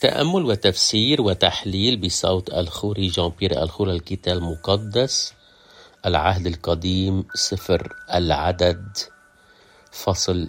تأمل وتفسير وتحليل بصوت الخوري جان بيير الخور الكتاب المقدس، العهد القديم، سفر العدد، فصل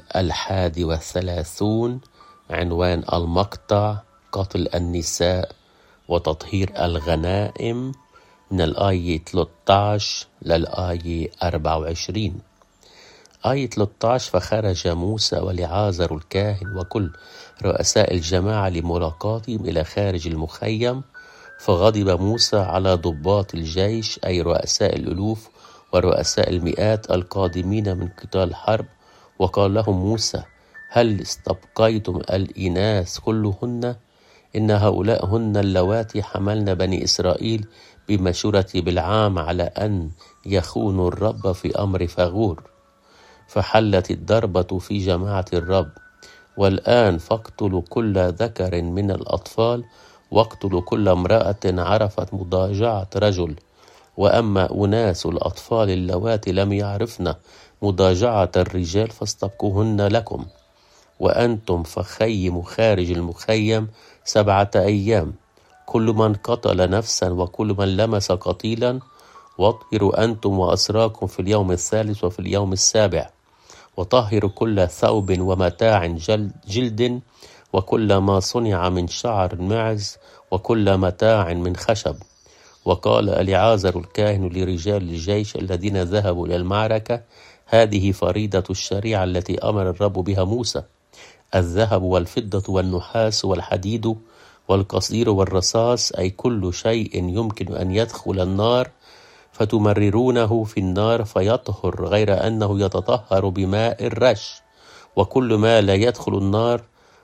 31، عنوان المقطع: قتل النساء وتطهير الغنائم، من الآية 13 للآية 24. آية 13: فخرج موسى ولعازر الكاهن وكل رؤساء الجماعة لملاقاتهم إلى خارج المخيم، فغضب موسى على ضباط الجيش، أي رؤساء الألوف ورؤساء المئات القادمين من قتال حرب، وقال لهم موسى: هل استبقيتم الإناث كلهن؟ إن هؤلاء هن اللواتي حملن بني إسرائيل بمشورة بلعام على أن يخونوا الرب في أمر فغور، فحلت الضربة في جماعة الرب. والآن فاقتلوا كل ذكر من الأطفال، واقتلوا كل امرأة عرفت مضاجعة رجل، وأما أناس الأطفال اللواتي لم يعرفن مضاجعة الرجال فاستبقوهن لكم، وأنتم فخيموا خارج المخيم 7 أيام، كل من قتل نفسا وكل من لمس قتيلا، واطهروا أنتم وأسراكم في اليوم الثالث وفي اليوم السابع، وطهروا كل ثوب ومتاع جلد وكل ما صنع من شعر المعز وكل متاع من خشب. وقال اليعازر الكاهن لرجال الجيش الذين ذهبوا إلى المعركة: هذه فريضة الشريعة التي أمر الرب بها موسى: الذهب والفضة والنحاس والحديد والقصدير والرصاص، أي كل شيء يمكن أن يدخل النار فتمررونه في النار فيطهر، غير أنه يتطهر بماء الرش، وكل ما لا يدخل النار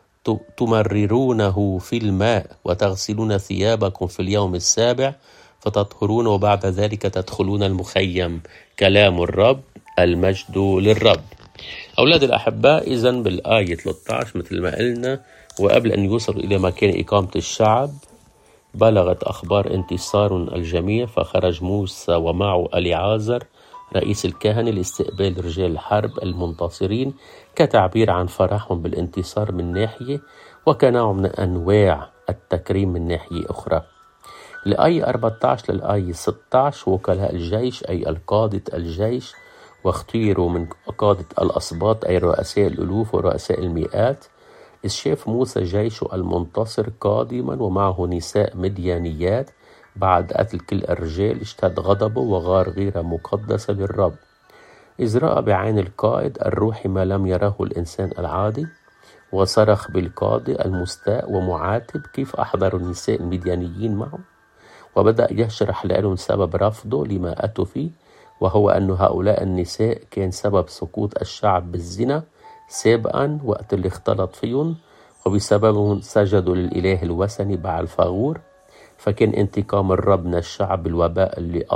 تمررونه في الماء، وتغسلون ثيابكم في اليوم السابع فتطهرون، وبعد ذلك تدخلون المخيم. كلام الرب، المجد للرب. أولاد الأحباء، إذن بالآية 13 مثل ما قلنا، وقبل أن يوصلوا إلى مكان إقامة الشعب بلغت أخبار انتصار الجميع، فخرج موسى ومعه اليعازر رئيس الكهنة لاستقبال رجال الحرب المنتصرين، كتعبير عن فرحهم بالانتصار من ناحية، وكنوع من أنواع التكريم من ناحية أخرى. الآية 14 للآية 16: وكلاء الجيش، أي القادة الجيش، واختيروا من قادة الأسباط، أي رؤساء الألوف ورؤساء المئات، إذ شاف موسى جيشه المنتصر قادما ومعه نساء مديانيات بعد قتل كل الرجال، اشتد غضبه وغار غيرة مقدسة للرب، إذ رأى بعين القائد الروحي ما لم يره الإنسان العادي، وصرخ بالقاضي المستاء ومعاتب كيف أحضروا النساء المديانيين معه، وبدأ يشرح لهم سبب رفضه لما أتوا فيه، وهو أن هؤلاء النساء كان سبب سقوط الشعب بالزنا سابقا وقت اللي اختلط فيهم، وبسببهم سجدوا للإله الوثني بعل فغور، فكان انتقام الرب من الشعب بالوباء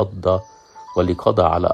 اللي قضى على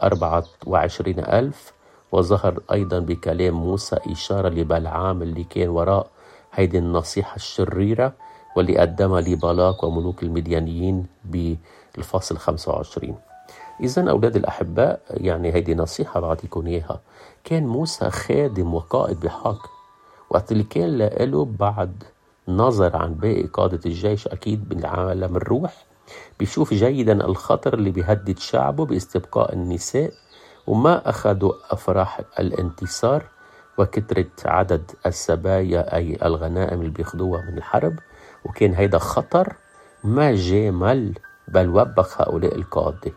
24,000. وظهر أيضا بكلام موسى إشارة لبلعام اللي كان وراء هيدي النصيحة الشريرة، واللي قدمها لبلاق وملوك المديانيين بالفصل 25. إذن أولاد الأحباء، يعني هيدي نصيحة بعطيكم إياها. كان موسى خادم وقائد بحق، وقت اللي كان له بعد نظر عن باقي قادة الجيش أكيد بالعالم الروح، بيشوف جيدا الخطر اللي بيهدد شعبه باستبقاء النساء، وما أخذوا أفراح الانتصار وكثرة عدد السبايا أي الغنائم اللي بياخدوها من الحرب، وكان هيدا خطر ما جامل بل وبخ هؤلاء القادة.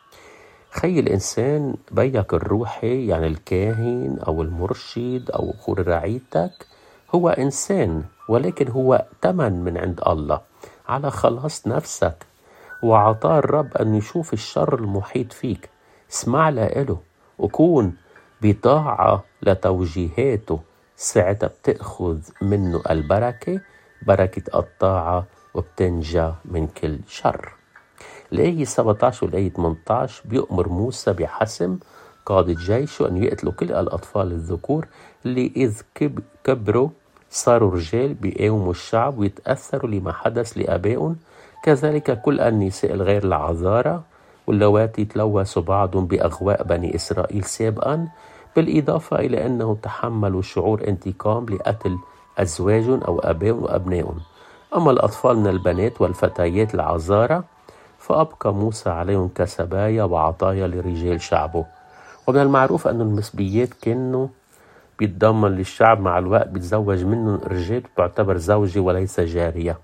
خي الإنسان بيك الروحي، يعني الكاهن أو المرشد أو خور رعيتك، هو إنسان، ولكن هو تمن من عند الله على خلاص نفسك، وعطاه الرب أن يشوف الشر المحيط فيك. اسمع له وكون بطاعة لتوجيهاته، ساعتها بتأخذ منه البركة، بركة الطاعة، وبتنجى من كل شر. الآية 17 والآية 18: بيؤمر موسى بحسم قادة جيشه أن يقتلوا كل الأطفال الذكور اللي إذ كبروا صاروا رجال، بيقاوموا الشعب ويتأثروا لما حدث لآبائهم، كذلك كل النساء الغير العذارى واللواتي تلوثوا بعضهم بأغواء بني إسرائيل سابقا، بالإضافة إلى أنهم تحملوا شعور انتقام لقتل أزواجهم أو آبائهم وأبنائهم. أما الأطفال من البنات والفتيات العذارى فأبقى موسى عليهم كسبايا وعطايا لرجال شعبه. ومن المعروف أن المسبيات كانوا بيتضمن للشعب مع الوقت بيتزوج منهم رجال تعتبر زوجة وليس جارية.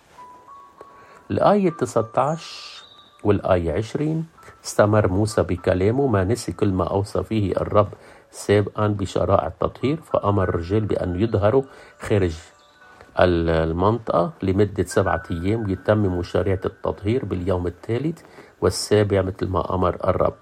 الآية 19 والآية 20 استمر موسى بكلامه، ما نسي كل ما أوصى فيه الرب سابقا بشرائع التطهير، فأمر الرجال بأن يظهروا خارج المنطقة لمدة 7 أيام ويتمموا شريعة التطهير باليوم الثالث والسابع مثل ما أمر الرب.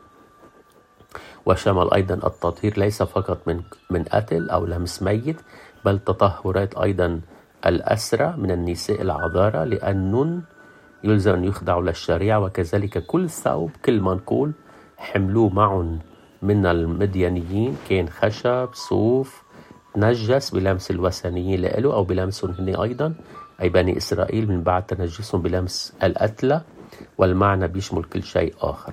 وشمل أيضا التطهير ليس فقط من قتل أو لمس ميت، بل تطهرات أيضا الأسرى من النساء العذارى، لأنهم يلزم أن يخضعوا للشريعة، وكذلك كل ثوب كل منقول حملوه معهم من المديانيين كان خشب صوف تنجس بلمس الوثنيين لإله أو بلمسهم هن أيضا أي بني إسرائيل من بعد تنجسهم بلمس القتلى، والمعنى بيشمل كل شيء آخر.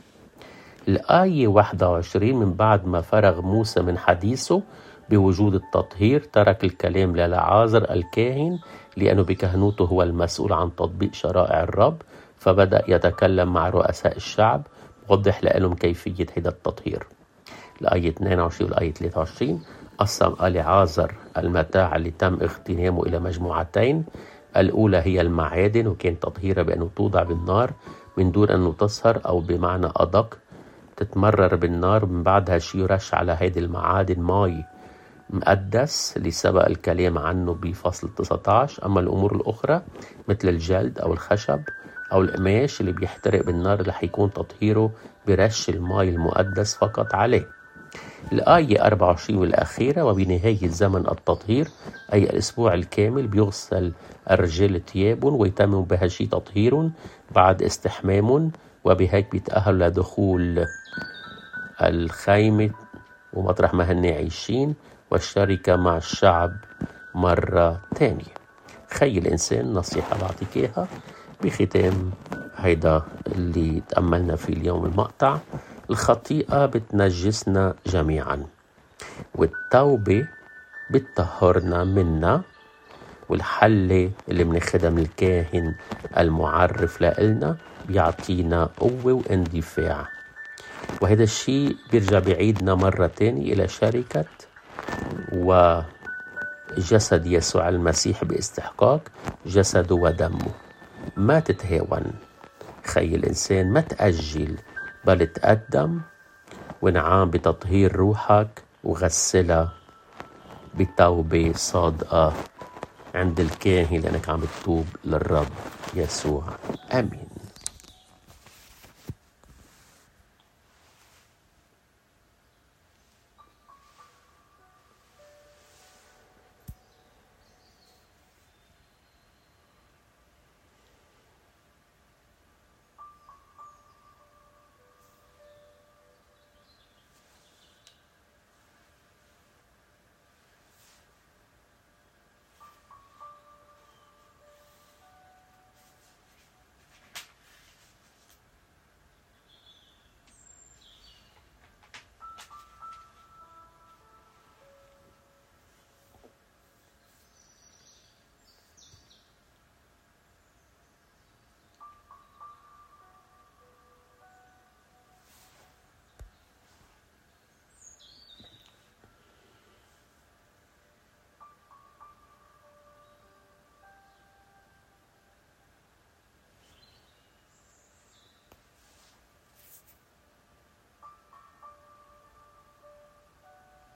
الآية 21 من بعد ما فرغ موسى من حديثه بوجود التطهير ترك الكلام للعازر الكاهن، لأنه بكهنوته هو المسؤول عن تطبيق شرائع الرب، فبدأ يتكلم مع رؤساء الشعب وضح لهم كيفية هذا التطهير. الآية 22 والآية 23 قسم العازر المتاع اللي تم اغتنامه إلى مجموعتين. الأولى هي المعادن، وكان تطهيرها بأنه توضع بالنار من دون أنه تصهر، أو بمعنى أدق تتمرر بالنار، من بعدها شي يرش على هذه المعادن ماي مقدس اللي سبق الكلام عنه بفصل 19. أما الأمور الأخرى مثل الجلد أو الخشب أو القماش اللي بيحترق بالنار اللي حيكون تطهيره برش الماء المقدس فقط عليه. الآية 24 والأخيرة وبنهاية زمن التطهير أي الأسبوع الكامل بيغسل الرجال ثيابهم ويتم بهالشي تطهيرهم بعد استحمامهم، وبهيك بيتأهلوا لدخول الخيمة ومطرح ما هن عايشين والشركة مع الشعب مرة تانية. خي الإنسان نصيحة بعطيك إياها بختام هيدا اللي تأملنا فيه اليوم المقطع. الخطيئة بتنجسنا جميعا، والتوبة بتطهرنا منا، والحلة اللي بناخدها من الكاهن المعرف لإلنا بيعطينا قوة واندفاع. وهذا الشيء بيرجع بعيدنا مرة تانية إلى شركة وجسد يسوع المسيح باستحقاق جسده ودمه. ما تتهاون خي الإنسان، ما تأجل، بل تقدم ونعام بتطهير روحك وغسلها بتوبة صادقة عند الكاهن، لأنك عم تتوب للرب يسوع. آمين.